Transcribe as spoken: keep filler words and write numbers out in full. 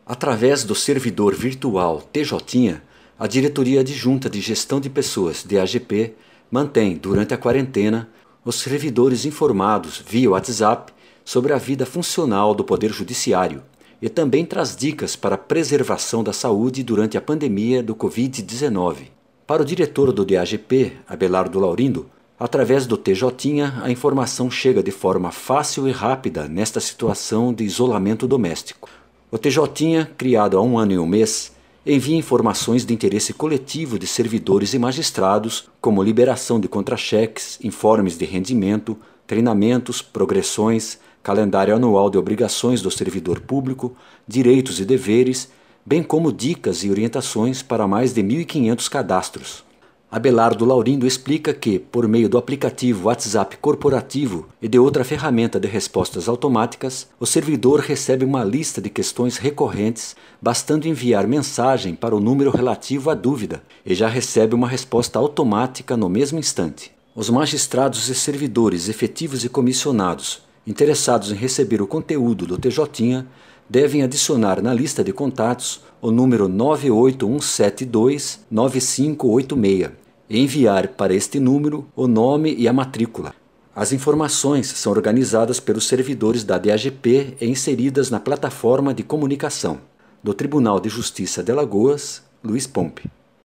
Através do servidor virtual T J, a Diretoria Adjunta de Gestão de Pessoas, D A G P, mantém, durante a quarentena, os servidores informados via WhatsApp sobre a vida funcional do Poder Judiciário e também traz dicas para a preservação da saúde durante a pandemia do covid dezenove. Para o diretor do D A G P, Abelardo Laurindo, através do T J, a informação chega de forma fácil e rápida nesta situação de isolamento doméstico. O T J, criado há um ano e um mês, envia informações de interesse coletivo de servidores e magistrados, como liberação de contra-cheques, informes de rendimento, treinamentos, progressões, calendário anual de obrigações do servidor público, direitos e deveres, bem como dicas e orientações para mais de mil e quinhentos cadastros. Abelardo Laurindo explica que, por meio do aplicativo WhatsApp corporativo e de outra ferramenta de respostas automáticas, o servidor recebe uma lista de questões recorrentes, bastando enviar mensagem para o número relativo à dúvida e já recebe uma resposta automática no mesmo instante. Os magistrados e servidores efetivos e comissionados interessados em receber o conteúdo do T J devem adicionar na lista de contatos o número nove oito um sete dois nove cinco oito seis e enviar para este número o nome e a matrícula. As informações são organizadas pelos servidores da D A G P e inseridas na plataforma de comunicação. Do Tribunal de Justiça de Alagoas, Luiz Pompe.